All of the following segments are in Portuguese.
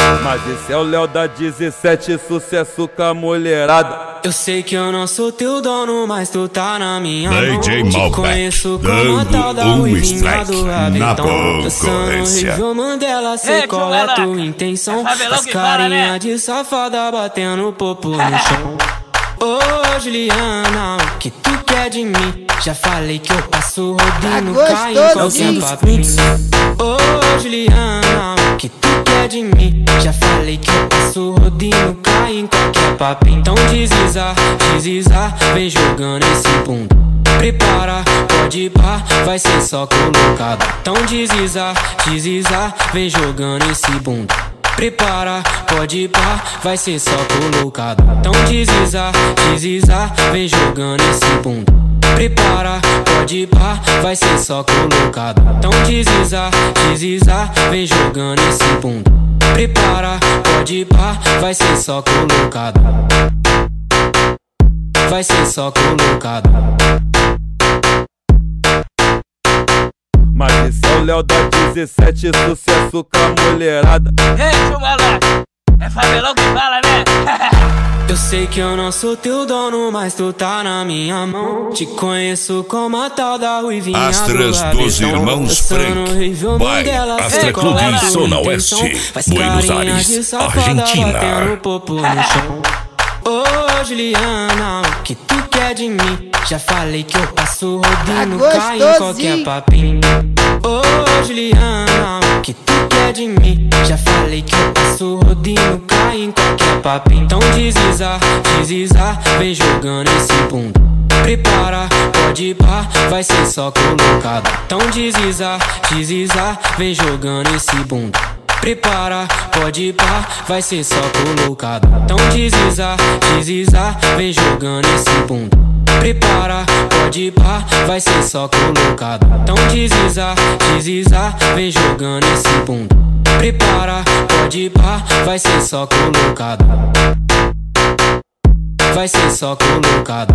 Mas esse é o Léo da 17, sucesso com a mulherada. Eu sei que eu não sou teu dono, mas tu tá na minha mão. DJ Te Malbec, conheço como a tal da ruivinha do rabetão. Dançando nível Mandela, sei qual é tua intenção. As carinha de safada batendo popo no chão. Ô Juliana, o que tu quer de mim? Já falei que eu passo rodinho, caio em qualquer papinho. Ô Juliana, o que tu quer de mim? Já falei que eu passo rodinho, caio em qualquer papinho. Então desliza, desliza, vem jogando esse bunda. Prepara, pode ir pá, vai ser só colocado. Então desliza, desliza, vem jogando esse bunda. Prepara, pode ir pá, vai ser só colocado. Então desliza, desliza, vem jogando esse bunda. Prepara, pode ir pá, vai ser só colocado. Então desliza, desliza, vem jogando esse bunda. Prepara, pode ir pá, vai ser só colocado. Vai ser só colocado. Mas esse é o Léo da 17, sucesso com a mulherada. Ei, moleque, é favelão que fala, né? Eu sei que eu não sou teu dono, mas tu tá na minha mão. Te conheço como a tal da ruivinha Astras dos Irmãos Frank, by Astra Clube Zona Oeste, Buenos Aires, Argentina. Batendo popo no chão. Ô Juliana, o que tu quer de mim? Já falei que eu passo rodinho, caio em qualquer papinho. Ô Juliana, o que tu quer de mim? Já falei que eu passo rodinho, caio em qualquer papinho. Então desliza, desliza, vem jogando esse bunda. Prepara, pode ir pá, vai ser só colocado. Então desliza, desliza, vem jogando esse bunda. Prepara, pode ir pá, vai ser só colocado. Então desliza, desliza, vem jogando esse bunda. Prepara, pode ir pá, vai ser só colocado. Então desliza, desliza, vem jogando esse bunda. Prepara, pode ir pá, vai ser só colocado. Vai ser só colocado.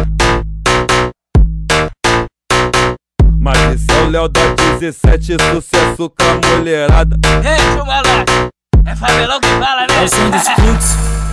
Mas esse é o Léo da 17, sucesso com a mulherada. Ei, moleque, é favelão que fala, né? É o som dos fluxos.